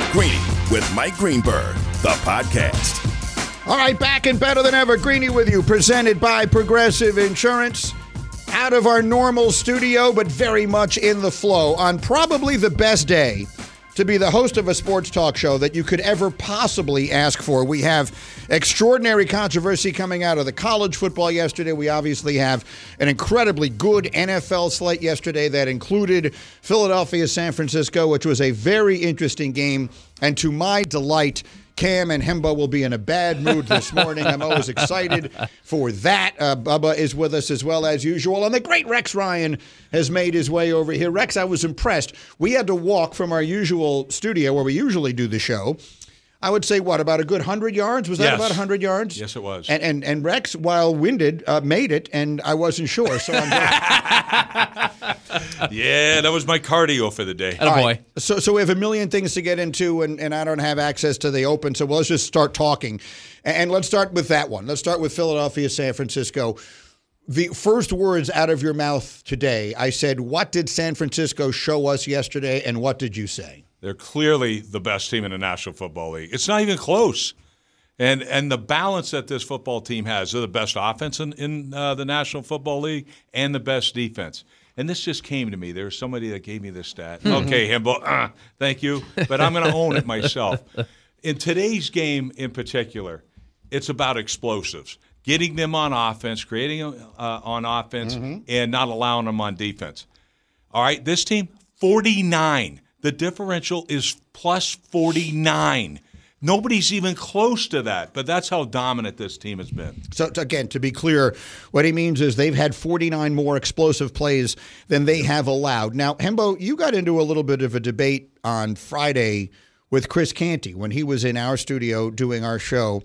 Greeny with Mike Greenberg, the podcast. All right, back and better than ever. Greeny with you, presented by Progressive Insurance. Out of our normal studio, but very much in the flow on probably the best day to be the host of a sports talk show that you could ever possibly ask for. We have extraordinary controversy coming out of the college football yesterday. We obviously have an incredibly good NFL slate yesterday that included Philadelphia-San Francisco, which was a very interesting game. And to my delight, Cam and Hembo will be in a bad mood this morning. I'm always excited for that. Bubba is with us as well as usual. And the great Rex Ryan has made his way over here. Rex, I was impressed. We had to walk from our usual studio where we usually do the show. I would say, about a good 100 yards? Was that about 100 yards? Yes, it was. And Rex, while winded, made it, and I wasn't sure. So I'm Yeah, that was my cardio for the day. Oh, boy. Right. So we have a million things to get into, and I don't have access to the open, so let's just start talking. And let's start with that one. Let's start with Philadelphia, San Francisco. The first words out of your mouth today, I said, what did San Francisco show us yesterday, and what did you say? They're clearly the best team in the National Football League. It's not even close. And the balance that this football team has, they're the best offense in the National Football League and the best defense. And this just came to me. There was somebody that gave me this stat. Okay, Himbo, thank you. But I'm going to own it myself. In today's game in particular, it's about explosives. Getting them on offense, creating on offense, and not allowing them on defense. All right, this team, 49. The differential is plus 49. Nobody's even close to that, but that's how dominant this team has been. So, again, to be clear, what he means is they've had 49 more explosive plays than they have allowed. Now, Hembo, you got into a little bit of a debate on Friday with Chris Canty when he was in our studio doing our show.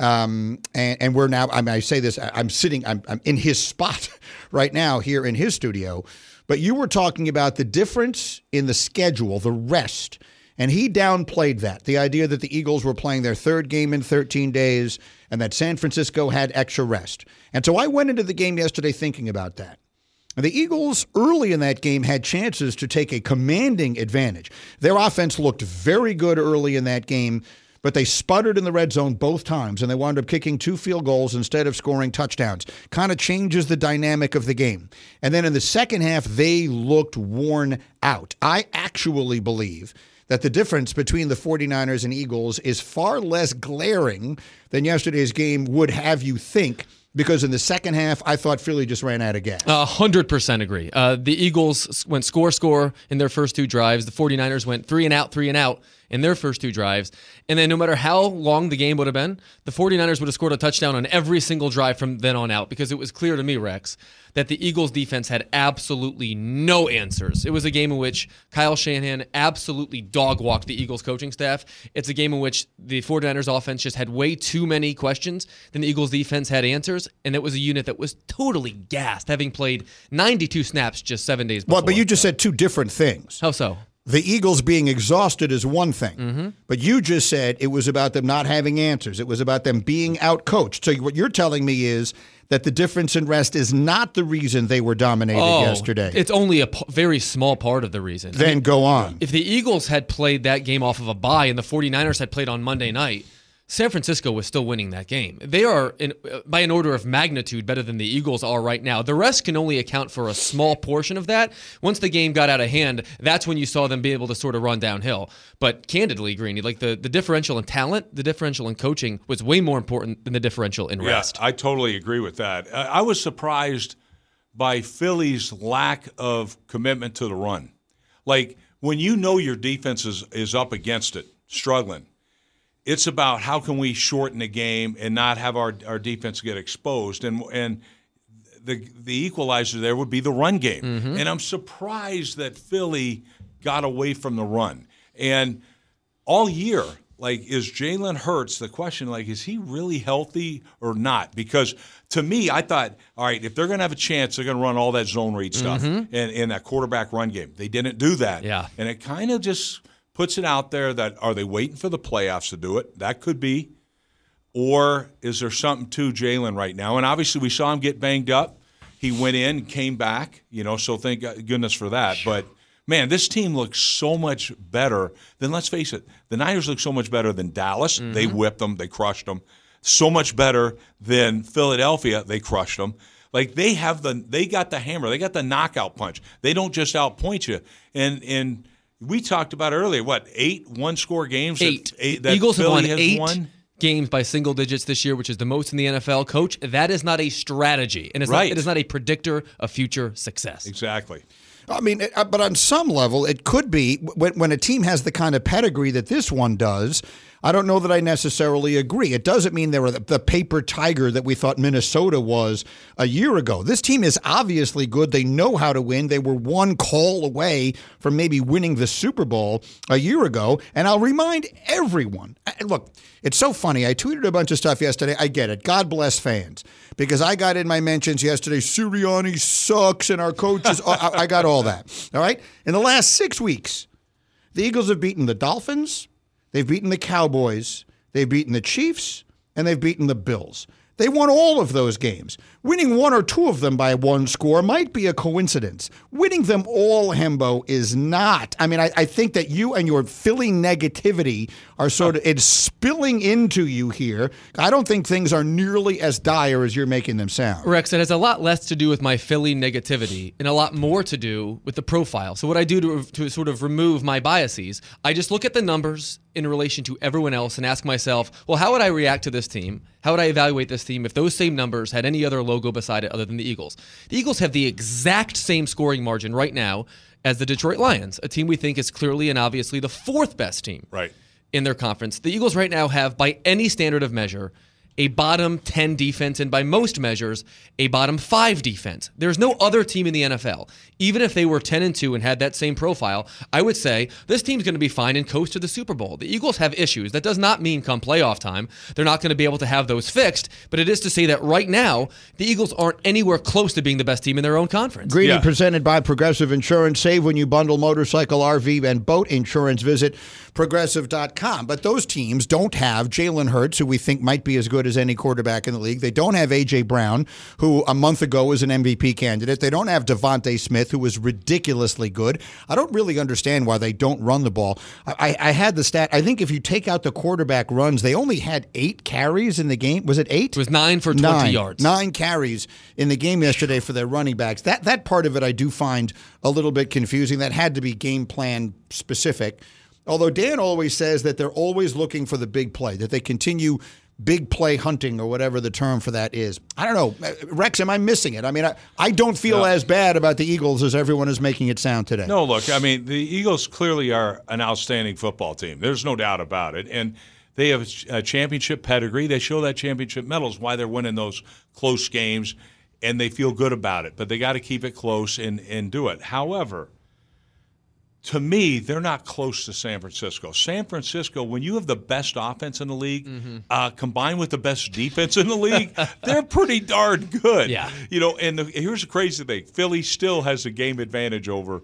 And we're now, I say this, I'm in his spot right now here in his studio. But you were talking about the difference in the schedule, the rest, and he downplayed that, the idea that the Eagles were playing their third game in 13 days and that San Francisco had extra rest. And so I went into the game yesterday thinking about that. And the Eagles early in that game had chances to take a commanding advantage. Their offense looked very good early in that game, but they sputtered in the red zone both times, and they wound up kicking 2 field goals instead of scoring touchdowns. Kind of changes the dynamic of the game. And then in the second half, they looked worn out. I actually believe that the difference between the 49ers and Eagles is far less glaring than yesterday's game would have you think, because in the second half, I thought Philly just ran out of gas. 100% agree. The Eagles went score in their first 2 drives. The 49ers went 3 and out in their first 2 drives. And then no matter how long the game would have been, the 49ers would have scored a touchdown on every single drive from then on out, because it was clear to me, Rex, that the Eagles defense had absolutely no answers. It was a game in which Kyle Shanahan absolutely dog-walked the Eagles coaching staff. It's a game in which the 49ers offense just had way too many questions than the Eagles defense had answers, and it was a unit that was totally gassed, having played 92 snaps just 7 days before. Well, but you just said 2 different things. How so? The Eagles being exhausted is one thing, but you just said it was about them not having answers. It was about them being outcoached. So what you're telling me is that the difference in rest is not the reason they were dominated yesterday. It's only a very small part of the reason. Then go on. If the Eagles had played that game off of a bye and the 49ers had played on Monday night, San Francisco was still winning that game. They are, by an order of magnitude, better than the Eagles are right now. The rest can only account for a small portion of that. Once the game got out of hand, that's when you saw them be able to sort of run downhill. But candidly, Greeny, like the differential in talent, the differential in coaching was way more important than the differential in rest. Yeah, I totally agree with that. I was surprised by Philly's lack of commitment to the run. Like, when you know your defense is up against it, struggling, it's about how can we shorten the game and not have our defense get exposed. And the equalizer there would be the run game. And I'm surprised that Philly got away from the run. And all year, like, is Jalen Hurts, the question, like, is he really healthy or not? Because to me, I thought, all right, if they're going to have a chance, they're going to run all that zone read stuff and that quarterback run game. They didn't do that. Yeah. And it kind of just puts it out there that, are they waiting for the playoffs to do it? That could be. Or is there something to Jalen right now? And obviously we saw him get banged up. He went in, came back, so thank goodness for that. But man, this team looks so much better than, let's face it, the Niners look so much better than Dallas. Mm-hmm. They whipped them. They crushed them. So much better than Philadelphia. They crushed them. Like, they got the hammer. They got the knockout punch. They don't just outpoint you. And we talked about earlier, 8 one-score games? Eight. That Eagles Philly have won 8 games by single digits this year, which is the most in the NFL. Coach, that is not a strategy, and it is not a predictor of future success. Exactly. I mean, but on some level, it could be when a team has the kind of pedigree that this one does. I don't know that I necessarily agree. It doesn't mean they were the paper tiger that we thought Minnesota was a year ago. This team is obviously good. They know how to win. They were one call away from maybe winning the Super Bowl a year ago. And I'll remind everyone, look, it's so funny. I tweeted a bunch of stuff yesterday. I get it. God bless fans. Because I got in my mentions yesterday, Sirianni sucks and our coaches, I got all that. All right? In the last 6 weeks, the Eagles have beaten the Dolphins, they've beaten the Cowboys, they've beaten the Chiefs, and they've beaten the Bills. They won all of those games. Winning 1 or 2 of them by 1 score might be a coincidence. Winning them all, Hembo, is not. I mean, I think that you and your Philly negativity are it's spilling into you here. I don't think things are nearly as dire as you're making them sound. Rex, it has a lot less to do with my Philly negativity and a lot more to do with the profile. So what I do to sort of remove my biases, I just look at the numbers in relation to everyone else and ask myself, well, how would I react to this team? How would I evaluate this team if those same numbers had any other logo beside it other than the Eagles? The Eagles have the exact same scoring margin right now as the Detroit Lions, a team we think is clearly and obviously the 4th best team in their conference. The Eagles right now have, by any standard of measure, a bottom 10 defense, and by most measures, a bottom 5 defense. There's no other team in the NFL. Even if they were 10-2 and had that same profile, I would say this team's going to be fine and coast to the Super Bowl. The Eagles have issues. That does not mean come playoff time, they're not going to be able to have those fixed, but it is to say that right now, the Eagles aren't anywhere close to being the best team in their own conference. Greeting presented by Progressive Insurance. Save when you bundle motorcycle, RV, and boat insurance. Visit Progressive.com. But those teams don't have Jalen Hurts, who we think might be as good as any quarterback in the league. They don't have A.J. Brown, who a month ago was an MVP candidate. They don't have Devontae Smith, who was ridiculously good. I don't really understand why they don't run the ball. I had the stat. I think if you take out the quarterback runs, they only had 8 carries in the game. Was it 8? It was 9 for 20 yards. 9 carries in the game yesterday for their running backs. That part of it I do find a little bit confusing. That had to be game plan specific. Although Dan always says that they're always looking for the big play, that they continue big play hunting or whatever the term for that is. I don't know. Rex, am I missing it? I mean, I don't feel as bad about the Eagles as everyone is making it sound today. No, look, I mean, the Eagles clearly are an outstanding football team. There's no doubt about it. And they have a championship pedigree. They show that championship medals, why they're winning those close games, and they feel good about it. But they got to keep it close and do it. However, to me, they're not close to San Francisco. San Francisco, when you have the best offense in the league, combined with the best defense in the league, they're pretty darn good. Yeah. You know, and here's the crazy thing: Philly still has a game advantage over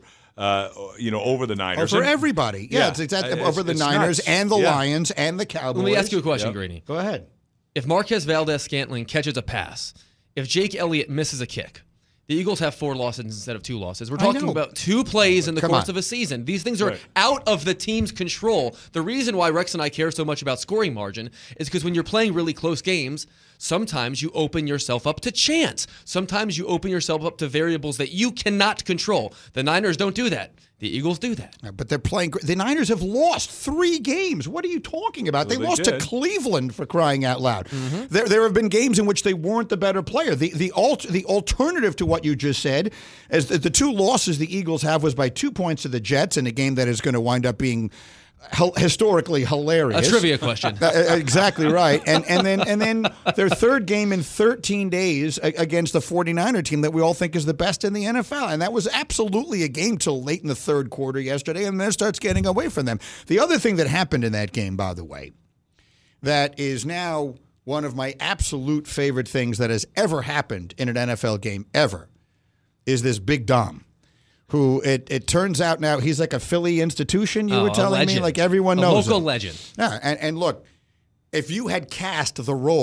the Niners. Over everybody. Yeah, it's exactly over the Niners nuts. and the Lions and the Cowboys. Let me ask you a question, Greeny. Go ahead. If Marquez Valdez-Scantling catches a pass, if Jake Elliott misses a kick, the Eagles have 4 losses instead of 2 losses. We're talking about 2 plays in the course of a season. These things are out of the team's control. The reason why Rex and I care so much about scoring margin is because when you're playing really close games, sometimes you open yourself up to chance. Sometimes you open yourself up to variables that you cannot control. The Niners don't do that. The Eagles do that. But they're playing. The Niners have lost 3 games. What are you talking about? They lost to Cleveland, for crying out loud. Mm-hmm. There have been games in which they weren't the better player. The alternative to what you just said is that the 2 losses the Eagles have was by 2 points to the Jets in a game that is going to wind up being historically hilarious. A trivia question. Exactly right. And then their 3rd game in 13 days against the 49er team that we all think is the best in the NFL. And that was absolutely a game till late in the 3rd quarter yesterday, and then it starts getting away from them. The other thing that happened in that game, by the way, that is now one of my absolute favorite things that has ever happened in an NFL game ever, is this Big Dom, who it turns out now he's like a Philly institution, you were telling me? Like everyone knows a local him. legend. Yeah, and look, if you had cast the role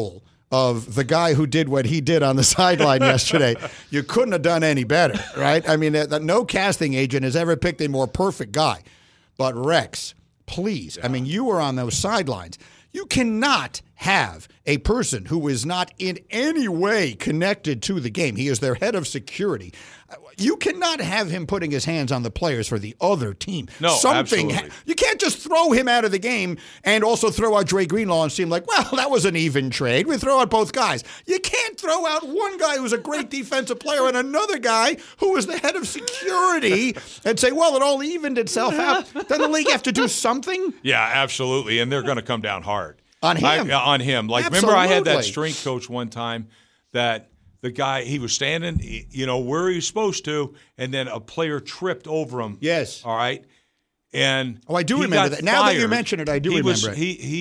of the guy who did what he did on the sideline yesterday, you couldn't have done any better, right? I mean, no casting agent has ever picked a more perfect guy. But Rex, please, I mean, you were on those sidelines. You cannot have a person who is not in any way connected to the game. He is their head of security. You cannot have him putting his hands on the players for the other team. No, absolutely. You can't just throw him out of the game and also throw out Dre Greenlaw and seem like, well, that was an even trade. We throw out both guys. You can't throw out one guy who's a great defensive player and another guy who is the head of security and say, well, it all evened itself out. Doesn't the league have to do something? Yeah, absolutely. And they're going to come down hard. On him. On him. Like, Absolutely. remember I had that strength coach one time that the guy, he was standing, where he was supposed to, and then a player tripped over him. Yes. All right? And I do remember that. Now that you mention it, I do remember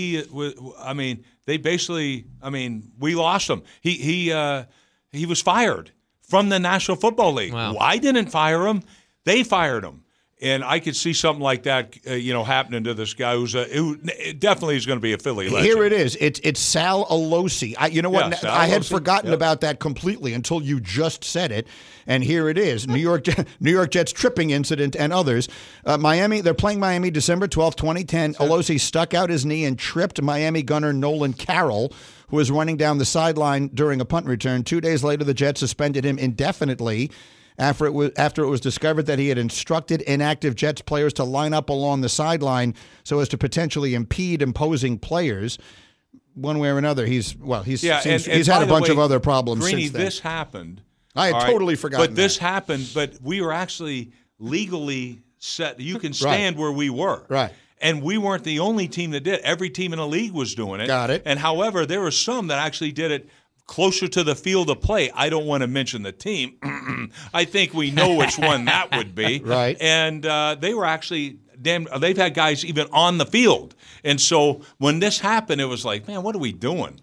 it. They basically, we lost him. He was fired from the National Football League. Wow. I didn't fire him. They fired him. And I could see something like that, happening to this guy who definitely is going to be a Philly legend. Here it is. It's Sal Alosi. You know what? Sal I had Alosi. forgotten about that completely until you just said it. And here it is. New York Jets tripping incident and others. Miami, they're playing Miami December 12th, 2010. Alosi stuck out his knee and tripped Miami gunner Nolan Carroll, who was running down the sideline during a punt return. 2 days later, the Jets suspended him indefinitely after it was discovered that he had instructed inactive Jets players to line up along the sideline so as to potentially impede imposing players. One way or another, he's had a bunch of other problems Greeny, since then. This happened. I had totally forgotten But this happened, but we were actually legally set. You can stand where we were. Right. And we weren't the only team that did. Every team in the league was doing it. Got it. And however, there were some that actually did it closer to the field of play. I don't want to mention the team. I think we know which one that would be. Right. And they were actually they've had guys even on the field. And so when this happened, it was like, man, what are we doing?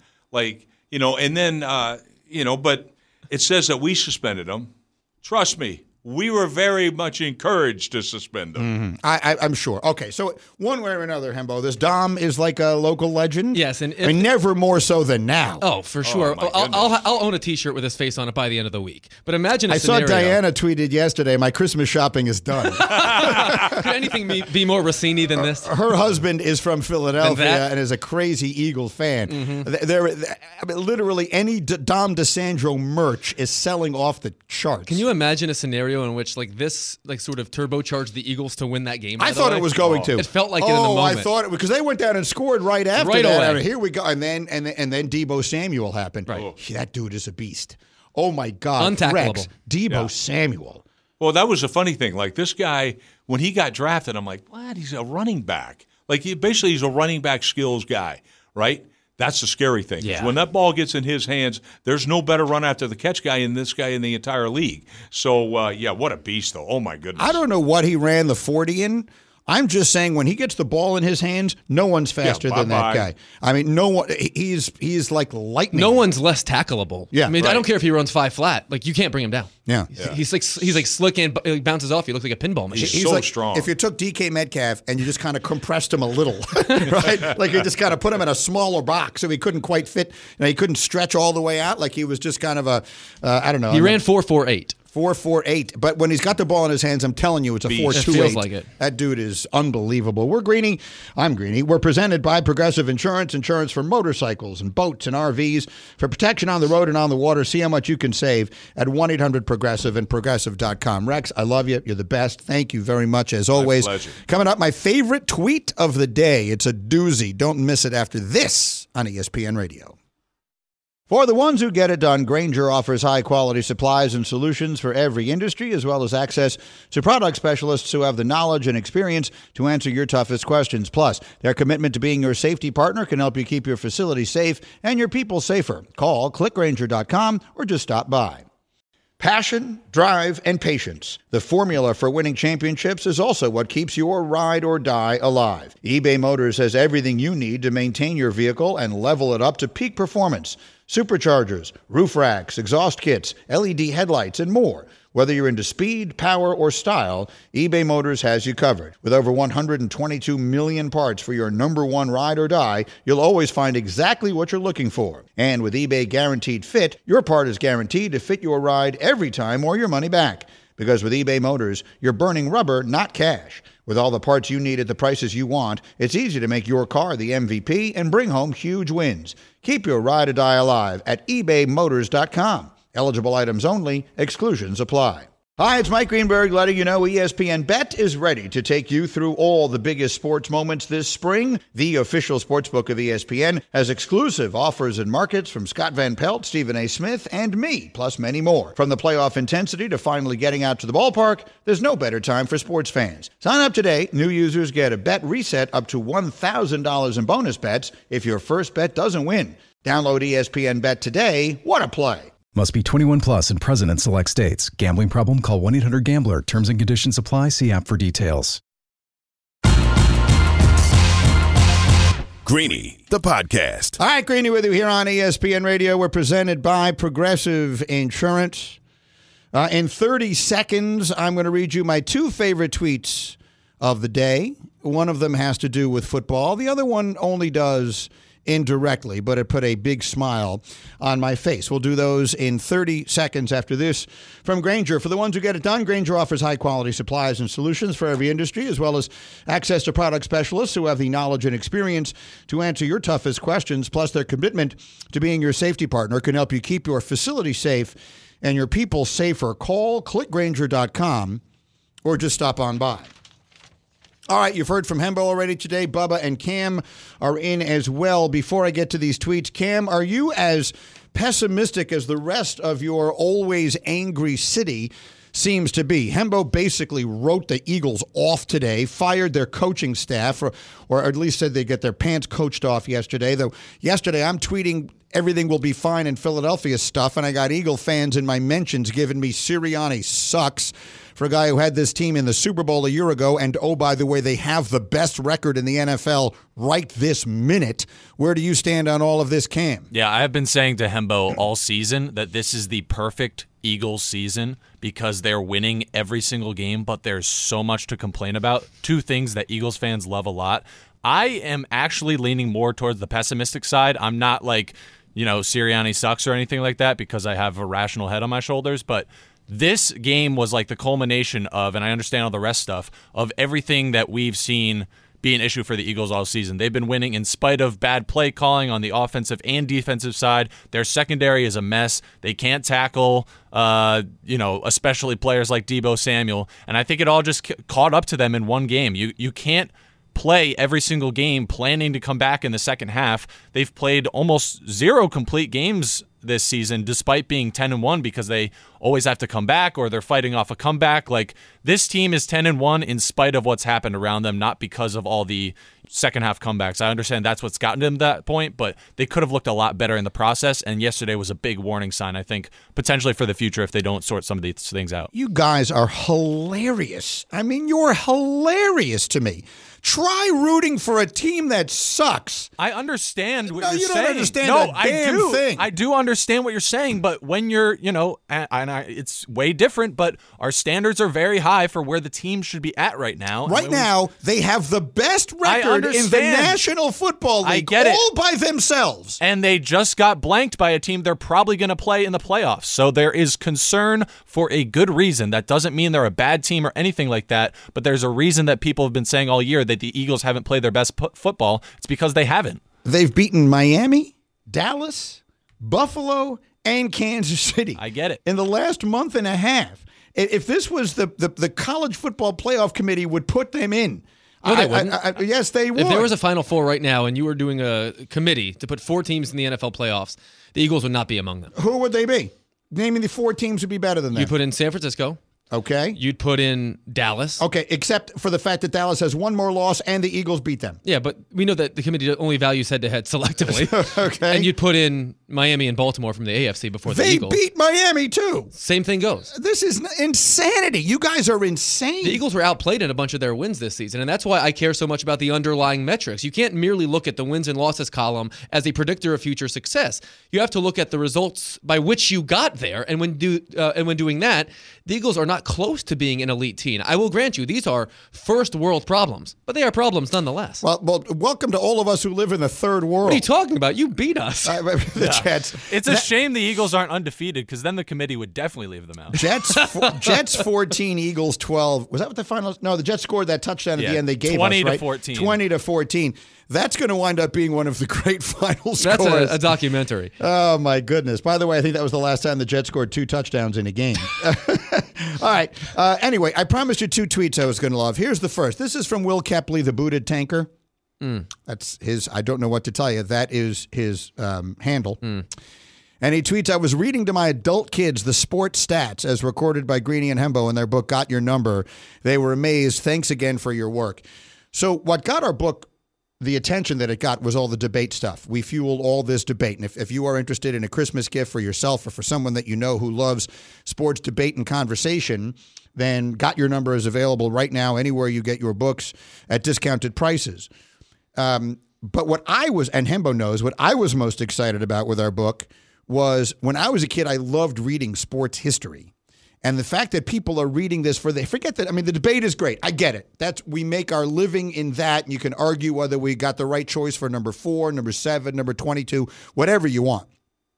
And then, but it says that we suspended them. Trust me, we were very much encouraged to suspend them. I'm sure. Okay, so one way or another, Hembo, this Dom is like a local legend. Yes, and never more so than now. Oh, for sure. my I'll own a T-shirt with his face on it by the end of the week. But imagine I scenario. saw Diana tweeted yesterday, my Christmas shopping is done. Could anything be more Rossini than this? Her husband is from Philadelphia that? and is a crazy Eagle fan. Literally any Dom DeSandro merch is selling off the charts. Can you imagine a scenario in which this sort of turbocharged the Eagles to win that game? I thought it was going to. It felt like it in the moment. I thought it because they went down and scored right after Right that. away. Here we go, and then Deebo Samuel happened. Right. That dude is a beast. Oh my God, Untackleable. Rex, Deebo Samuel. Well, that was a funny thing. Like this guy, when he got drafted, I'm like, what? He's a running back. He's a running back skills guy, right? That's the scary thing. Yeah. When that ball gets in his hands, there's no better run after the catch guy than this guy in the entire league. So, what a beast, though. Oh, my goodness. I don't know what he ran the 40 in. I'm just saying when he gets the ball in his hands, no one's faster than that guy. I mean, no one. He's like lightning. No one's less tackleable. Yeah, I don't care if he runs 5 flat. You can't bring him down. Yeah. He's like slick and he bounces off. He looks like a pinball machine. He's so strong. If you took DK Metcalf and you just kind of compressed him a little, right? Like you just kind of put him in a smaller box so he couldn't quite fit. He couldn't stretch all the way out. Like he was just kind of I don't know. He ran 4.48. 4.48, but when he's got the ball in his hands, I'm telling you, it's a 4.28. It feels like it. That dude is unbelievable. We're Greeny. I'm Greeny. We're presented by Progressive Insurance for motorcycles and boats and RVs. For protection on the road and on the water, see how much you can save at 1-800-PROGRESSIVE and Progressive.com. Rex, I love you. You're the best. Thank you very much, as always. My pleasure. Coming up, my favorite tweet of the day. It's a doozy. Don't miss it after this on ESPN Radio. For the ones who get it done, Grainger offers high-quality supplies and solutions for every industry, as well as access to product specialists who have the knowledge and experience to answer your toughest questions. Plus, their commitment to being your safety partner can help you keep your facility safe and your people safer. Call clickgrainger.com or just stop by. Passion, drive, and patience. The formula for winning championships is also what keeps your ride or die alive. eBay Motors has everything you need to maintain your vehicle and level it up to peak performance. Superchargers, roof racks, exhaust kits, LED headlights, and more. Whether you're into speed, power, or style, eBay Motors has you covered. With over 122 million parts for your number one ride or die, you'll always find exactly what you're looking for. And with eBay Guaranteed Fit, your part is guaranteed to fit your ride every time or your money back. Because with eBay Motors, you're burning rubber, not cash. With all the parts you need at the prices you want, it's easy to make your car the MVP and bring home huge wins. Keep your ride or die alive at ebaymotors.com. Eligible items only. Exclusions apply. Hi, it's Mike Greenberg letting you know ESPN Bet is ready to take you through all the biggest sports moments this spring. The official sportsbook of ESPN has exclusive offers and markets from Scott Van Pelt, Stephen A. Smith, and me, plus many more. From the playoff intensity to finally getting out to the ballpark, there's no better time for sports fans. Sign up today. New users get a bet reset up to $1,000 in bonus bets if your first bet doesn't win. Download ESPN Bet today. What a play. Must be 21 plus and present in select states. Gambling problem? Call 1-800-GAMBLER. Terms and conditions apply. See app for details. Greeny, the podcast. All right, Greeny with you here on ESPN Radio. We're presented by Progressive Insurance. In 30 seconds, I'm going to read you my two favorite tweets of the day. One of them has to do with football. The other one only does indirectly, but it put a big smile on my face. We'll do those in 30 seconds after this. From Grainger, for the ones who get it done, Grainger offers high-quality supplies and solutions for every industry, as well as access to product specialists who have the knowledge and experience to answer your toughest questions, plus their commitment to being your safety partner can help you keep your facility safe and your people safer. Call clickgrainger.com or just stop on by. All right, you've heard from Hembo already today. Bubba and Cam are in as well. Before I get to these tweets, Cam, are you as pessimistic as the rest of your always angry city seems to be? Hembo basically wrote the Eagles off today, fired their coaching staff, or at least said they get their pants coached off yesterday. Though yesterday I'm tweeting everything will be fine in Philadelphia stuff, and I got Eagle fans in my mentions giving me Sirianni sucks for a guy who had this team in the Super Bowl a year ago, and oh, by the way, they have the best record in the NFL right this minute. Where do you stand on all of this, Cam? Yeah, I have been saying to Hembo all season that this is the perfect Eagles season because they're winning every single game, but there's so much to complain about. Two things that Eagles fans love a lot. I am actually leaning more towards the pessimistic side. I'm not like, Sirianni sucks or anything like that because I have a rational head on my shoulders, but this game was like the culmination of, and I understand all the rest stuff, of everything that we've seen be an issue for the Eagles all season. They've been winning in spite of bad play calling on the offensive and defensive side. Their secondary is a mess. They can't tackle, especially players like Deebo Samuel. And I think it all just caught up to them in one game. You can't play every single game planning to come back in the second half. They've played almost 0 complete games this season despite being 10-1 because they always have to come back or they're fighting off a comeback. Like, this team is 10-1 in spite of what's happened around them, not because of all the second half comebacks. I understand that's what's gotten them to that point, but they could have looked a lot better in the process, and yesterday was a big warning sign, I think, potentially for the future if they don't sort some of these things out. You guys are hilarious. I mean, you're hilarious to me. Try rooting for a team that sucks. I understand what you're you saying. Don't understand a damn thing. I do understand what you're saying, but when you're, it's way different, but our standards are very high for where the team should be at right now. Right now, they have the best record in the National Football League, I get all by themselves. And they just got blanked by a team they're probably going to play in the playoffs. So there is concern for a good reason. That doesn't mean they're a bad team or anything like that, but there's a reason that people have been saying all year that the Eagles haven't played their best football. It's because they haven't. They've beaten Miami, Dallas, Buffalo, and Kansas City. I get it. In the last month and a half. If this was the college football playoff committee would put them in. No, they wouldn't. Yes, they would. If there was a Final Four right now and you were doing a committee to put 4 teams in the NFL playoffs, the Eagles would not be among them. Who would they be? Naming the 4 teams would be better than that. You put in San Francisco. Okay. You'd put in Dallas. Okay, except for the fact that Dallas has 1 more loss and the Eagles beat them. Yeah, but we know that the committee only values head-to-head selectively. Okay. And you'd put in Miami and Baltimore from the AFC before the They Eagles. beat Miami, too. Same thing goes. This is insanity. You guys are insane. The Eagles were outplayed in a bunch of their wins this season, and that's why I care so much about the underlying metrics. You can't merely look at the wins and losses column as a predictor of future success. You have to look at the results by which you got there, and when doing that, the Eagles are not close to being an elite team. I will grant you, these are first world problems, but they are problems nonetheless. Well, welcome to all of us who live in the third world. What are you talking about? You beat us. The Jets. It's a shame the Eagles aren't undefeated, because then the committee would definitely leave them out. Jets 14, Eagles 12. Was that what the final? No, the Jets scored that touchdown at the end. They gave 20 us, to right? 14. 20 to 14. That's going to wind up being one of the great final scores. That's a documentary. Oh, my goodness. By the way, I think that was the last time the Jets scored 2 touchdowns in a game. All right. Anyway, I promised you 2 tweets I was going to love. Here's the first. This is from Will Kepley, the booted tanker. That's his, I don't know what to tell you. That is his handle. And he tweets, I was reading to my adult kids the sports stats as recorded by Greeny and Hembo in their book, Got Your Number. They were amazed. Thanks again for your work. So what got our book the attention that it got was all the debate stuff. We fueled all this debate. And if you are interested in a Christmas gift for yourself or for someone that you know who loves sports debate and conversation, then Got Your Number is available right now anywhere you get your books at discounted prices. But what I was, and Hembo knows, what I was most excited about with our book was when I was a kid, I loved reading sports history. And the fact that people are reading this forget that, I mean, the debate is great. I get it. We make our living in that. And you can argue whether we got the right choice for number 4, number 7, number 22, whatever you want.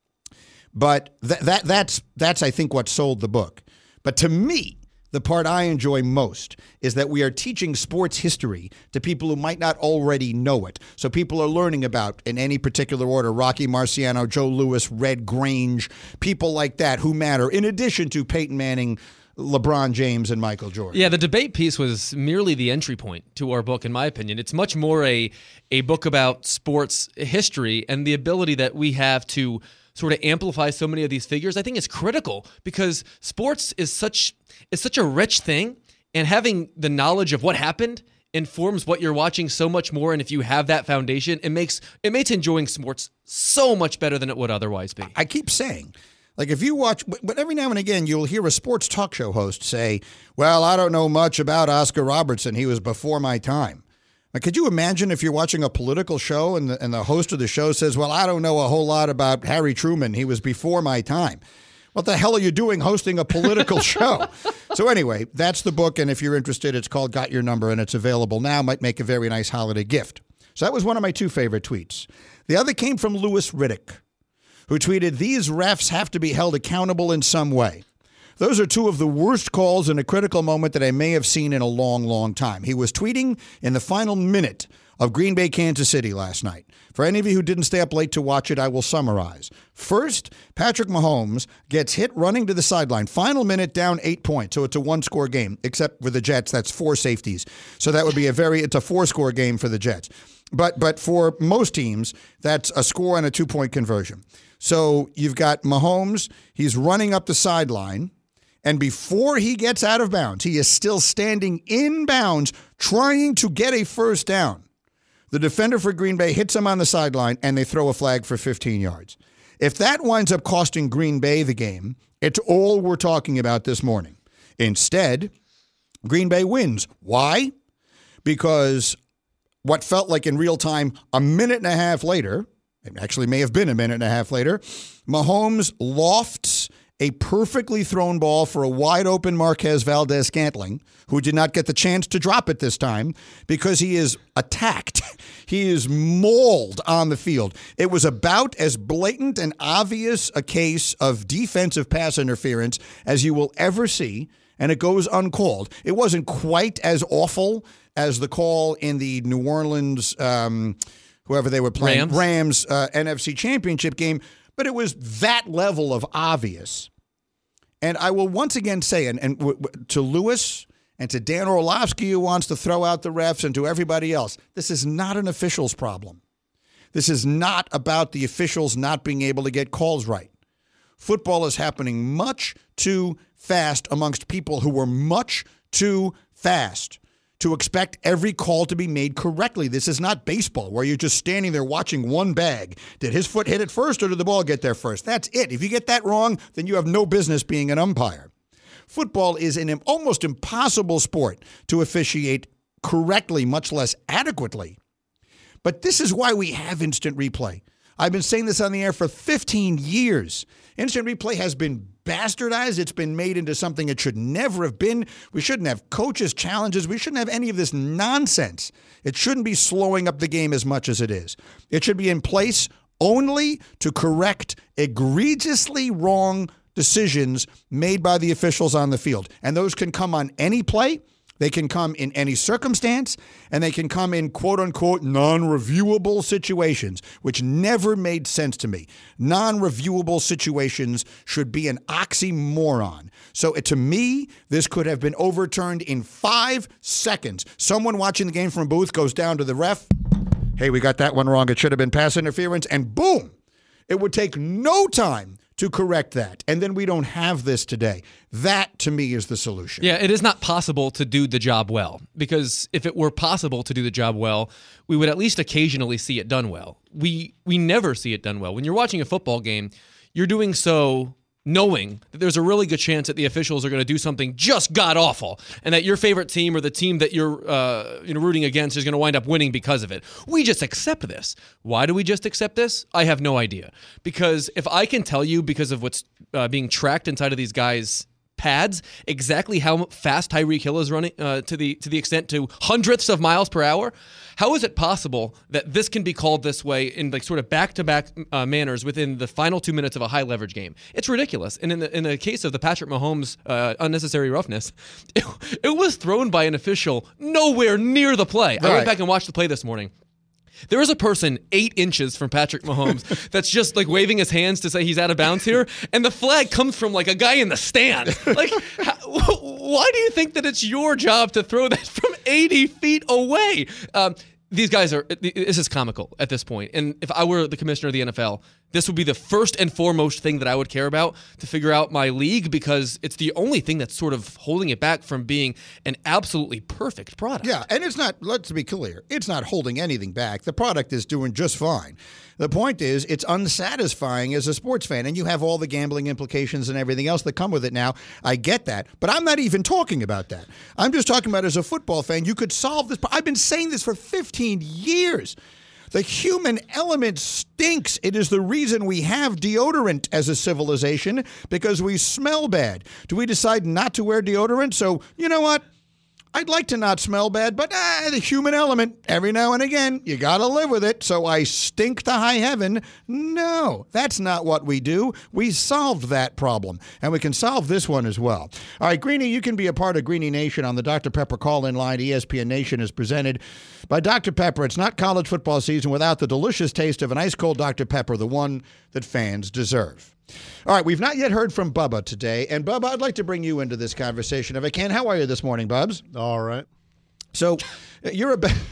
But that's I think what sold the book. But to me, the part I enjoy most is that we are teaching sports history to people who might not already know it. So people are learning about, in any particular order, Rocky Marciano, Joe Louis, Red Grange, people like that who matter, in addition to Peyton Manning, LeBron James, and Michael Jordan. Yeah, the debate piece was merely the entry point to our book, in my opinion. It's much more a book about sports history and the ability that we have to sort of amplify so many of these figures. I think it's critical because sports is such a rich thing, and having the knowledge of what happened informs what you're watching so much more. And if you have that foundation, it makes enjoying sports so much better than it would otherwise be. I keep saying, like, if you watch, but every now and again you'll hear a sports talk show host say, well, I don't know much about Oscar Robertson. He was before my time. Like, could you imagine if you're watching a political show and the host of the show says, well, I don't know a whole lot about Harry Truman. He was before my time. What the hell are you doing hosting a political show? So anyway, that's the book, and if you're interested, it's called Got Your Number, and it's available now. Might make a very nice holiday gift. So that was one of my 2 favorite tweets. The other came from Louis Riddick, who tweeted, these refs have to be held accountable in some way. Those are 2 of the worst calls in a critical moment that I may have seen in a long, long time. He was tweeting in the final minute of Green Bay, Kansas City last night. For any of you who didn't stay up late to watch it, I will summarize. First, Patrick Mahomes gets hit running to the sideline. Final minute, down 8 points. So it's a 1-score game, except for the Jets. That's 4 safeties. So that would be it's a 4-score game for the Jets. But for most teams, that's a score and a 2-point conversion. So you've got Mahomes. He's running up the sideline. And before he gets out of bounds, he is still standing in bounds trying to get a first down. The defender for Green Bay hits him on the sideline, and they throw a flag for 15 yards. If that winds up costing Green Bay the game, it's all we're talking about this morning. Instead, Green Bay wins. Why? Because what felt like in real time a minute and a half later, it actually may have been a minute and a half later, Mahomes lofts a perfectly thrown ball for a wide-open Marquez Valdes-Scantling, who did not get the chance to drop it this time because he is attacked. He is mauled on the field. It was about as blatant and obvious a case of defensive pass interference as you will ever see, and it goes uncalled. It wasn't quite as awful as the call in the New Orleans, whoever they were playing, Rams NFC Championship game, but it was that level of obvious. And I will once again say, and to Lewis and to Dan Orlovsky, who wants to throw out the refs, and to everybody else, this is not an officials problem. This is not about the officials not being able to get calls right. Football is happening much too fast amongst people who were much too fast to expect every call to be made correctly. This is not baseball where you're just standing there watching one bag. Did his foot hit it first or did the ball get there first? That's it. If you get that wrong, then you have no business being an umpire. Football is an almost impossible sport to officiate correctly, much less adequately. But this is why we have instant replay. I've been saying this on the air for 15 years. Instant replay has been bastardized. It's been made into something it should never have been. We shouldn't have coaches' challenges. We shouldn't have any of this nonsense. It shouldn't be slowing up the game as much as it is. It should be in place only to correct egregiously wrong decisions made by the officials on the field. And those can come on any play. They can come in any circumstance, and they can come in quote-unquote non-reviewable situations, which never made sense to me. Non-reviewable situations should be an oxymoron. So to me, this could have been overturned in 5 seconds. Someone watching the game from a booth goes down to the ref. Hey, we got that one wrong. It should have been pass interference, and boom! It would take no time to correct that. And then we don't have this today. That, to me, is the solution. Yeah, it is not possible to do the job well, because if it were possible to do the job well, we would at least occasionally see it done well. We never see it done well. When you're watching a football game, you're doing so knowing that there's a really good chance that the officials are going to do something just god-awful and that your favorite team or the team that you're rooting against is going to wind up winning because of it. We just accept this. Why do we just accept this? I have no idea. Because if I can tell you, because of what's being tracked inside of these guys' pads, exactly how fast Tyreek Hill is running to the extent to hundredths of miles per hour, how is it possible that this can be called this way in like sort of back-to-back manners within the final 2 minutes of a high-leverage game? It's ridiculous. And in the case of the Patrick Mahomes unnecessary roughness, it was thrown by an official nowhere near the play. I went back and watched the play this morning. There is a person 8 inches from Patrick Mahomes that's just like waving his hands to say he's out of bounds here, and the flag comes from like a guy in the stand. Like, why do you think that it's your job to throw that from 80 feet away? These guys this is comical at this point. And if I were the commissioner of the NFL, this would be the first and foremost thing that I would care about to figure out my league, because it's the only thing that's sort of holding it back from being an absolutely perfect product. Yeah, and it's not, let's be clear, it's not holding anything back. The product is doing just fine. The point is, it's unsatisfying as a sports fan, and you have all the gambling implications and everything else that come with it now. I get that, but I'm not even talking about that. I'm just talking about as a football fan, you could solve this. I've been saying this for 15 years. The human element stinks. It is the reason we have deodorant as a civilization, because we smell bad. Do we decide not to wear deodorant? So, you know what? I'd like to not smell bad, but the human element, every now and again, you got to live with it. So I stink to high heaven. No, that's not what we do. We solved that problem, and we can solve this one as well. All right, Greeny, you can be a part of Greeny Nation on the Dr. Pepper call-in line. ESPN Nation is presented by Dr. Pepper. It's not college football season without the delicious taste of an ice-cold Dr. Pepper, the one that fans deserve. All right, we've not yet heard from Bubba today. And, Bubba, I'd like to bring you into this conversation if I can. How are you this morning, Bubs? All right. So you're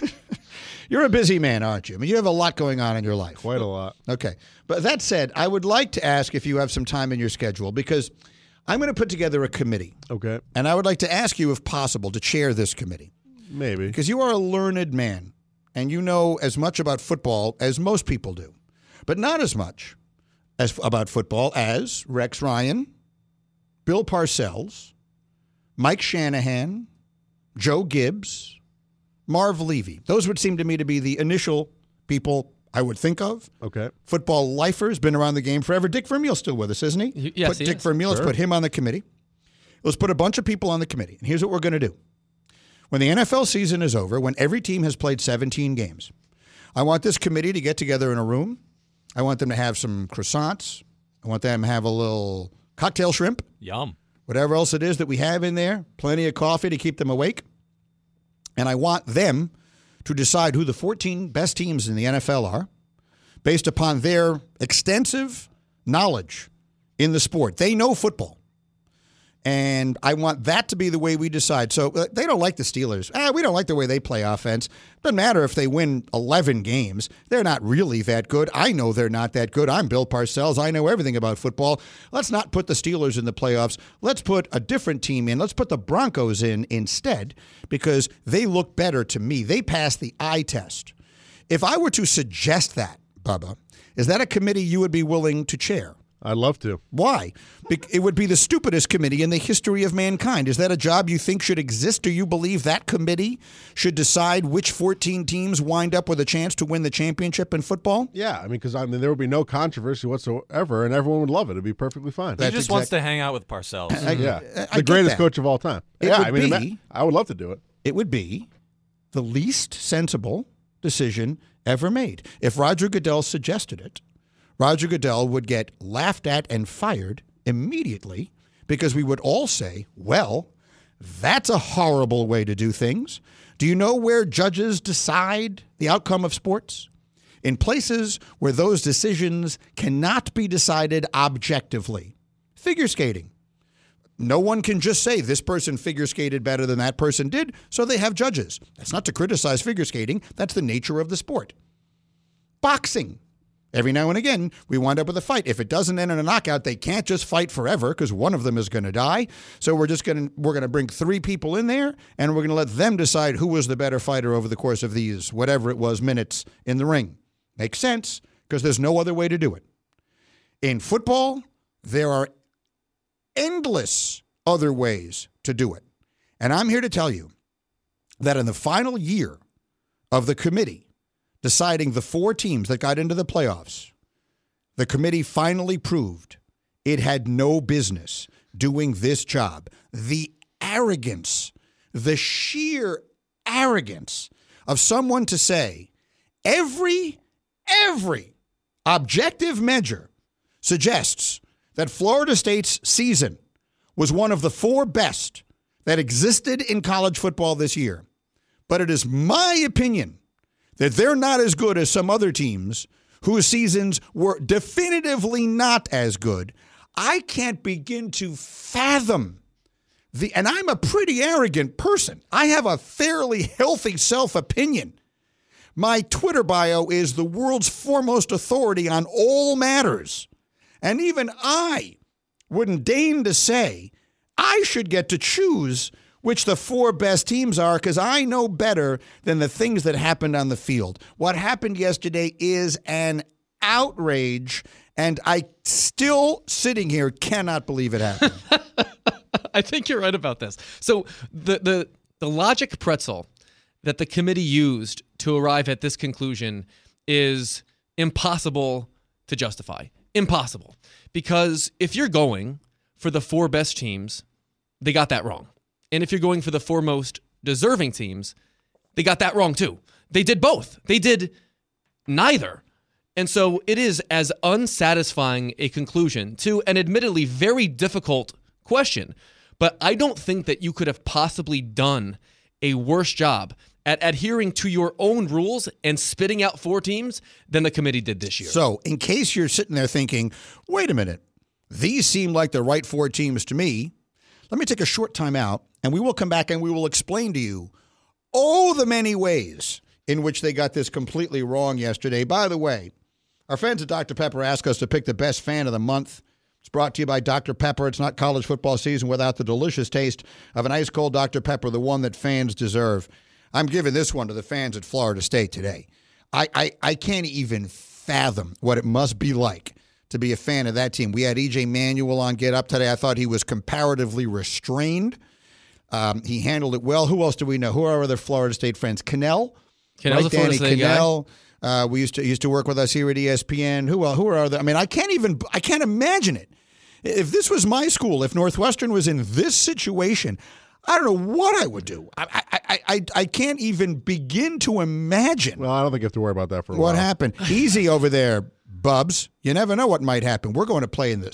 a busy man, aren't you? I mean, you have a lot going on in your life. Quite a lot. Okay. But that said, I would like to ask if you have some time in your schedule, because I'm going to put together a committee. Okay. And I would like to ask you, if possible, to chair this committee. Maybe. Because you are a learned man, and you know as much about football as most people do, but not as much about football as Rex Ryan, Bill Parcells, Mike Shanahan, Joe Gibbs, Marv Levy. Those would seem to me to be the initial people I would think of. Okay. Football lifers, been around the game forever. Dick Vermeil's still with us, isn't he? Yes, Dick Vermeil, let's put him on the committee. Let's put a bunch of people on the committee. And here's what we're going to do. When the NFL season is over, when every team has played 17 games, I want this committee to get together in a room. I want them to have some croissants. I want them to have a little cocktail shrimp. Yum. Whatever else it is that we have in there. Plenty of coffee to keep them awake. And I want them to decide who the 14 best teams in the NFL are based upon their extensive knowledge in the sport. They know football. And I want that to be the way we decide. So they don't like the Steelers. We don't like the way they play offense. Doesn't matter if they win 11 games. They're not really that good. I know they're not that good. I'm Bill Parcells. I know everything about football. Let's not put the Steelers in the playoffs. Let's put a different team in. Let's put the Broncos in instead because they look better to me. They pass the eye test. If I were to suggest that, Bubba, is that a committee you would be willing to chair? I'd love to. Why? It would be the stupidest committee in the history of mankind. Is that a job you think should exist? Do you believe that committee should decide which 14 teams wind up with a chance to win the championship in football? Yeah, because there would be no controversy whatsoever, and everyone would love it. It'd be perfectly fine. He just wants to hang out with Parcells. The greatest coach of all time. I would love to do it. It would be the least sensible decision ever made. If Roger Goodell suggested it, Roger Goodell would get laughed at and fired immediately because we would all say, well, that's a horrible way to do things. Do you know where judges decide the outcome of sports? In places where those decisions cannot be decided objectively. Figure skating. No one can just say this person figure skated better than that person did, so they have judges. That's not to criticize figure skating. That's the nature of the sport. Boxing. Every now and again, we wind up with a fight. If it doesn't end in a knockout, they can't just fight forever because one of them is going to die. So we're going to bring 3 people in there, and we're going to let them decide who was the better fighter over the course of these, whatever it was, minutes in the ring. Makes sense because there's no other way to do it. In football, there are endless other ways to do it. And I'm here to tell you that in the final year of the committee deciding the 4 teams that got into the playoffs, the committee finally proved it had no business doing this job. The arrogance, the sheer arrogance of someone to say every objective measure suggests that Florida State's season was one of the 4 best that existed in college football this year. But it is my opinion that they're not as good as some other teams whose seasons were definitively not as good. I can't begin to fathom and I'm a pretty arrogant person. I have a fairly healthy self-opinion. My Twitter bio is the world's foremost authority on all matters. And even I wouldn't deign to say I should get to choose which the 4 best teams are because I know better than the things that happened on the field. What happened yesterday is an outrage, and I still, sitting here, cannot believe it happened. I think you're right about this. So the logic pretzel that the committee used to arrive at this conclusion is impossible to justify. Impossible. Because if you're going for the 4 best teams, they got that wrong. And if you're going for the 4 most deserving teams, they got that wrong too. They did both. They did neither. And so it is as unsatisfying a conclusion to an admittedly very difficult question. But I don't think that you could have possibly done a worse job at adhering to your own rules and spitting out 4 teams than the committee did this year. So in case you're sitting there thinking, wait a minute, these seem like the right 4 teams to me, let me take a short time out, and we will come back and we will explain to you all the many ways in which they got this completely wrong yesterday. By the way, our friends at Dr. Pepper asked us to pick the best fan of the month. It's brought to you by Dr. Pepper. It's not college football season without the delicious taste of an ice-cold Dr. Pepper, the one that fans deserve. I'm giving this one to the fans at Florida State today. I can't even fathom what it must be like to be a fan of that team. We had E.J. Manuel on Get Up today. I thought he was comparatively restrained. He handled it well. Who else do we know? Who are our other Florida State friends? Cannell? Cannell's right, a Florida State Cannell. We used to work with us here at ESPN. Who are other? I mean, I can't imagine it. If this was my school, if Northwestern was in this situation, I don't know what I would do. I can't even begin to imagine. Well, I don't think you have to worry about that for a while. What happened? Easy over there, Bubs. You never know what might happen. We're going to play in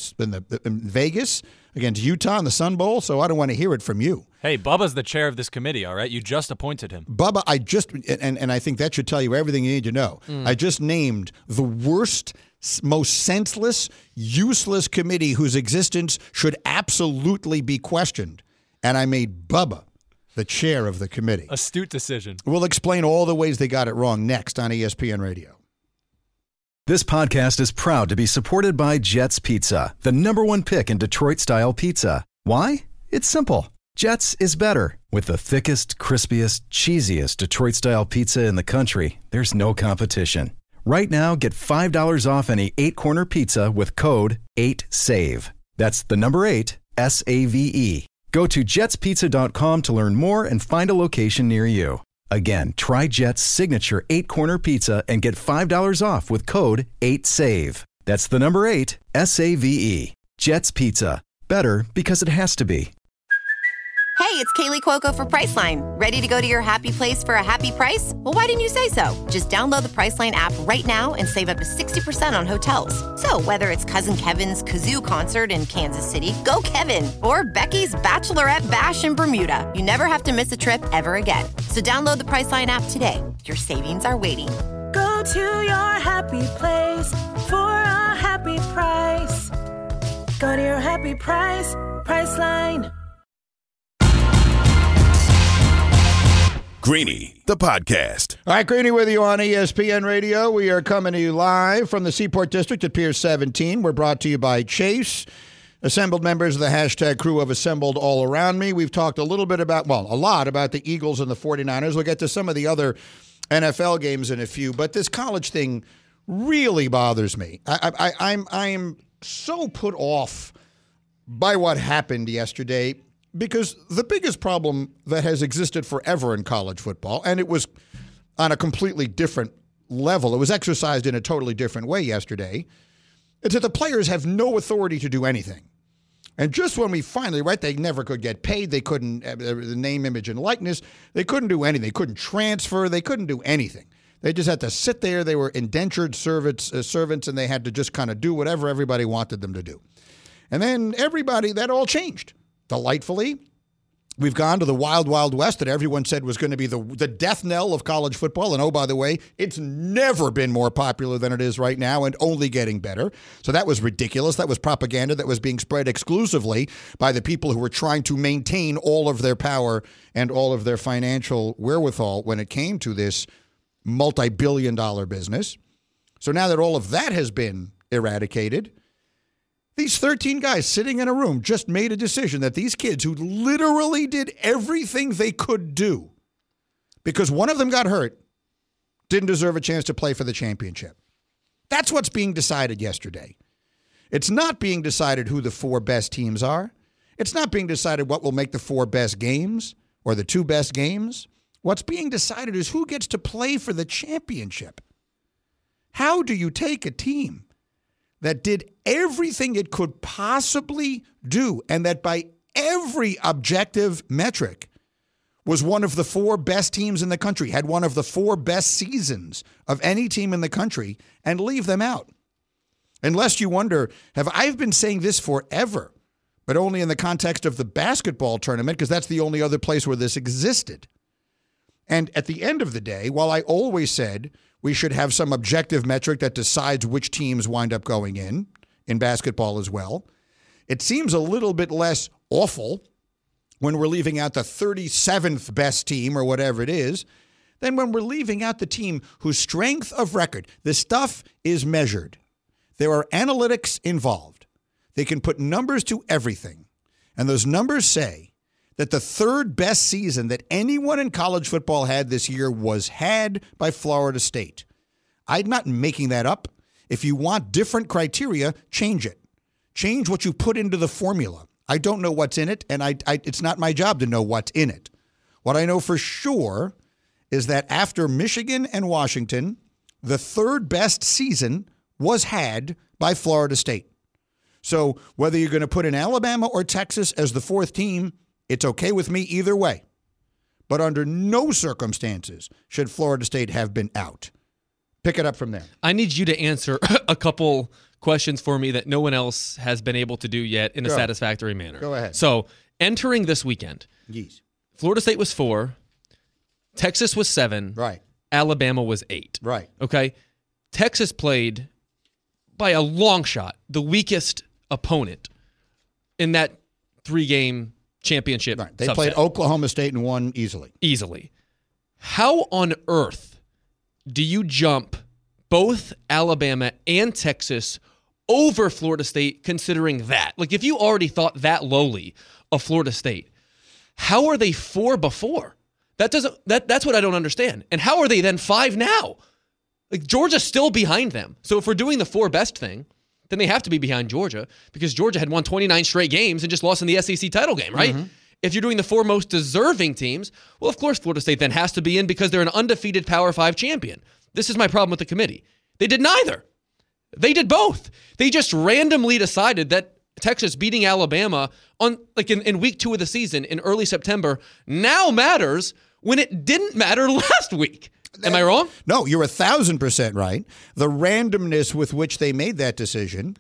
Vegas against Utah in the Sun Bowl, so I don't want to hear it from you. Hey, Bubba's the chair of this committee, all right? You just appointed him. Bubba, I think that should tell you everything you need to know. I just named the worst most senseless, useless committee whose existence should absolutely be questioned. And I made Bubba the chair of the committee. Astute decision. We'll explain all the ways they got it wrong next on ESPN Radio. This podcast is proud to be supported by Jets Pizza, the #1 pick in Detroit-style pizza. Why? It's simple. Jets is better. With the thickest, crispiest, cheesiest Detroit-style pizza in the country, there's no competition. Right now, get $5 off any 8-corner pizza with code 8SAVE. That's the number 8, SAVE. Go to jetspizza.com to learn more and find a location near you. Again, try Jet's signature 8-corner pizza and get $5 off with code 8SAVE. That's the number 8, SAVE. Jet's Pizza. Better because it has to be. Hey, it's Kaylee Cuoco for Priceline. Ready to go to your happy place for a happy price? Well, why didn't you say so? Just download the Priceline app right now and save up to 60% on hotels. So whether it's Cousin Kevin's Kazoo Concert in Kansas City, go Kevin, or Becky's Bachelorette Bash in Bermuda, you never have to miss a trip ever again. So download the Priceline app today. Your savings are waiting. Go to your happy place for a happy price. Go to your happy price, Priceline. Greeny, the podcast. All right, Greeny with you on ESPN Radio. We are coming to you live from the Seaport District at Pier 17. We're brought to you by Chase. Assembled members of the hashtag crew have assembled all around me. We've talked a little bit about, well, a lot about the Eagles and the 49ers. We'll get to some of the other NFL games in a few, but this college thing really bothers me. I'm so put off by what happened yesterday, because the biggest problem that has existed forever in college football, and it was on a completely different level, it was exercised in a totally different way yesterday, is that the players have no authority to do anything. And just when we finally, right, they never could get paid, they couldn't, the name, image, and likeness, they couldn't do anything. They couldn't transfer, they couldn't do anything. They just had to sit there. They were indentured servants, and they had to just kind of do whatever everybody wanted them to do. And then that all changed. Delightfully, we've gone to the wild, wild west that everyone said was going to be the death knell of college football. And oh, by the way, it's never been more popular than it is right now, and only getting better. So that was ridiculous. That was propaganda that was being spread exclusively by the people who were trying to maintain all of their power and all of their financial wherewithal when it came to this multi-billion-dollar business. So now that all of that has been eradicated, these 13 guys sitting in a room just made a decision that these kids who literally did everything they could do because one of them got hurt didn't deserve a chance to play for the championship. That's what's being decided yesterday. It's not being decided who the 4 best teams are. It's not being decided what will make the 4 best games or the 2 best games. What's being decided is who gets to play for the championship. How do you take a team that did everything it could possibly do, and that by every objective metric was one of the 4 best teams in the country, had one of the 4 best seasons of any team in the country, and leave them out? Unless you wonder, I've been saying this forever, but only in the context of the basketball tournament, because that's the only other place where this existed. And at the end of the day, while I always said we should have some objective metric that decides which teams wind up going in basketball as well, it seems a little bit less awful when we're leaving out the 37th best team or whatever it is than when we're leaving out the team whose strength of record, the stuff is measured. There are analytics involved. They can put numbers to everything. And those numbers say that the 3rd best season that anyone in college football had this year was had by Florida State. I'm not making that up. If you want different criteria, change it. Change what you put into the formula. I don't know what's in it, and it's not my job to know what's in it. What I know for sure is that after Michigan and Washington, the 3rd best season was had by Florida State. So whether you're going to put in Alabama or Texas as the 4th team, it's okay with me either way. But under no circumstances should Florida State have been out. Pick it up from there. I need you to answer a couple questions for me that no one else has been able to do yet in a satisfactory manner. Go ahead. So, entering this weekend, yes. Florida State was 4, Texas was 7, right. Alabama was 8. Right. Okay? Texas played by a long shot, the weakest opponent in that 3-game championship. Right. They subset. played Oklahoma State and won easily. Easily. How on earth do you jump both Alabama and Texas over Florida State considering that? Like, if you already thought that lowly of Florida State, how are they 4 before? That's what I don't understand. And how are they then 5 now? Like, Georgia's still behind them. So if we're doing the 4 best thing, then they have to be behind Georgia because Georgia had won 29 straight games and just lost in the SEC title game, right? Mm-hmm. If you're doing the 4 most deserving teams, well, of course Florida State then has to be in because they're an undefeated Power 5 champion. This is my problem with the committee. They did neither. They did both. They just randomly decided that Texas beating Alabama on in week 2 of the season in early September now matters when it didn't matter last week. Am I wrong? No, you're 1,000% right. The randomness with which they made that decision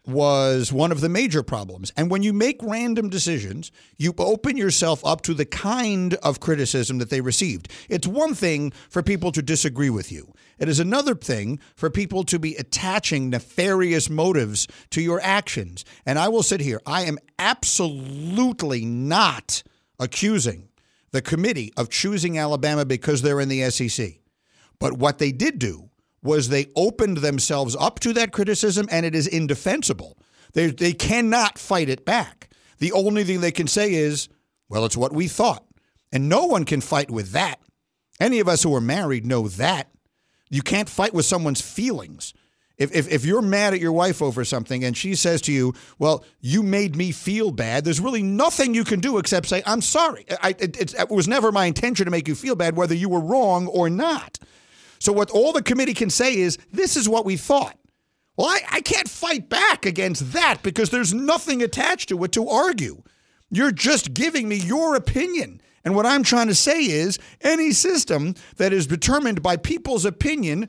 was one of the major problems. And when you make random decisions, you open yourself up to the kind of criticism that they received. It's one thing for people to disagree with you. It is another thing for people to be attaching nefarious motives to your actions. And I will sit here. I am absolutely not accusing the committee of choosing Alabama because they're in the SEC. But what they did do was they opened themselves up to that criticism, and it is indefensible. They cannot fight it back. The only thing they can say is, well, it's what we thought. And no one can fight with that. Any of us who are married know that. You can't fight with someone's feelings. If you're mad at your wife over something and she says to you, well, you made me feel bad, there's really nothing you can do except say, I'm sorry. It was never my intention to make you feel bad, whether you were wrong or not. So what all the committee can say is, this is what we thought. Well, I can't fight back against that because there's nothing attached to it to argue. You're just giving me your opinion. And what I'm trying to say is, any system that is determined by people's opinion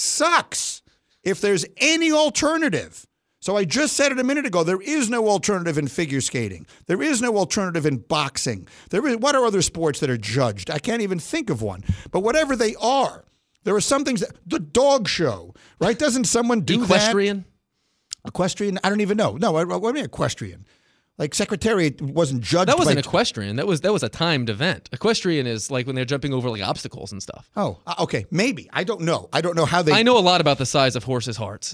sucks. If there's any alternative. So I just said it a minute ago, there is no alternative in figure skating. There is no alternative in boxing. What are other sports that are judged? I can't even think of one. But whatever they are, there are some things the dog show, right? Doesn't someone do Equestrian? that? Equestrian? I don't even know. No, what do you mean equestrian? Like Secretariat wasn't judged. That wasn't equestrian. That was a timed event. Equestrian is like when they're jumping over like obstacles and stuff. Oh, okay, maybe. I don't know. I don't know how they. I know a lot about the size of horses' hearts.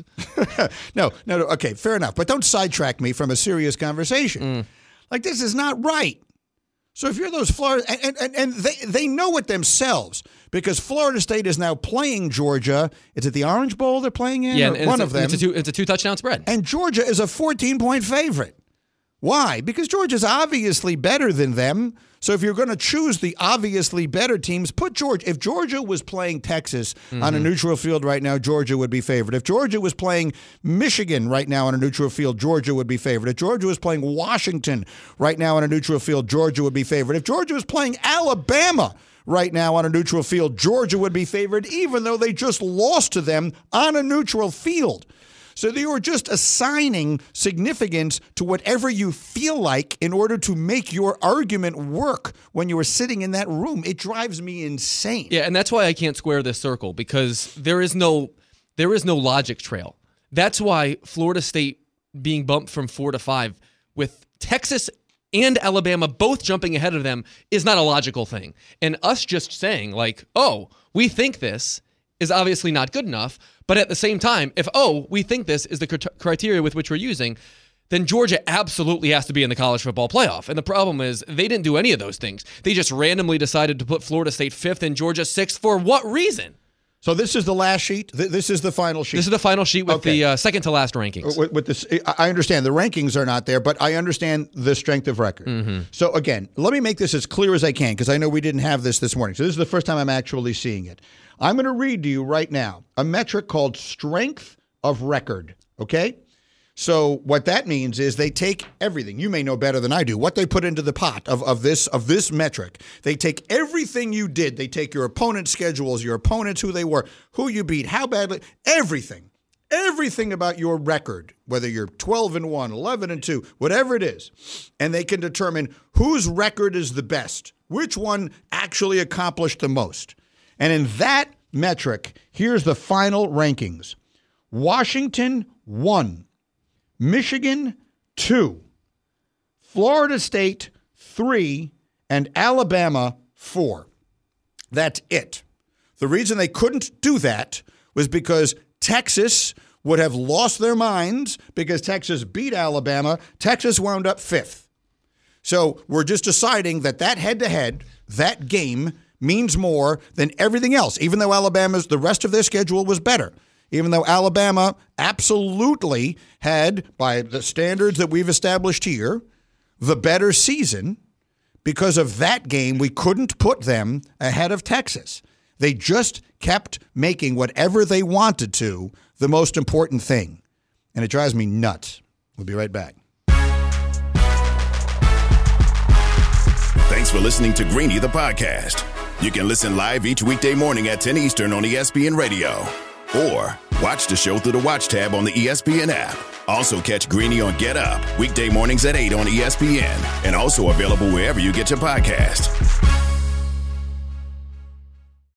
No. Okay, fair enough. But don't sidetrack me from a serious conversation. Like, this is not right. So if you're those Florida, and they know it themselves because Florida State is now playing Georgia. Is it the Orange Bowl they're playing in? Yeah, or one of them. It's a 2-touchdown spread. And Georgia is a 14-point favorite. Why? Because Georgia's obviously better than them. So if you're going to choose the obviously better teams, put Georgia. If Georgia was playing Texas on a neutral field right now, Georgia would be favored. If Georgia was playing Michigan right now on a neutral field, Georgia would be favored. If Georgia was playing Washington right now on a neutral field, Georgia would be favored. If Georgia was playing Alabama right now on a neutral field, Georgia would be favored, even though they just lost to them on a neutral field. So you are just assigning significance to whatever you feel like in order to make your argument work when you are sitting in that room. It drives me insane. Yeah, and that's why I can't square this circle because there is no logic trail. That's why Florida State being bumped from 4 to 5 with Texas and Alabama both jumping ahead of them is not a logical thing. And us just saying like, oh, we think this is obviously not good enough. But at the same time, if, we think this is the criteria with which we're using, then Georgia absolutely has to be in the college football playoff. And the problem is they didn't do any of those things. They just randomly decided to put Florida State 5th and Georgia 6th. For what reason? So this is the last sheet? This is the final sheet? This is the final sheet with the second to last rankings. With this, I understand the rankings are not there, but I understand the strength of record. Mm-hmm. So again, let me make this as clear as I can because I know we didn't have this morning. So this is the first time I'm actually seeing it. I'm going to read to you right now a metric called strength of record, okay? So what that means is they take everything. You may know better than I do what they put into the pot of this metric. They take everything you did. They take your opponent's schedules, your opponents, who they were, who you beat, how badly, everything about your record, whether you're 12-1, 11-2, whatever it is, and they can determine whose record is the best, which one actually accomplished the most. And in that metric, here's the final rankings. Washington 1, Michigan 2, Florida State 3, and Alabama 4. That's it. The reason they couldn't do that was because Texas would have lost their minds because Texas beat Alabama. Texas wound up 5th. So we're just deciding that head-to-head, that game means more than everything else, even though the rest of their schedule was better. Even though Alabama absolutely had, by the standards that we've established here, the better season, because of that game, we couldn't put them ahead of Texas. They just kept making whatever they wanted to the most important thing. And it drives me nuts. We'll be right back. Thanks for listening to Greeny, the podcast. You can listen live each weekday morning at 10 Eastern on ESPN Radio. Or watch the show through the Watch tab on the ESPN app. Also catch Greeny on Get Up, weekday mornings at 8 on ESPN. And also available wherever you get your podcast.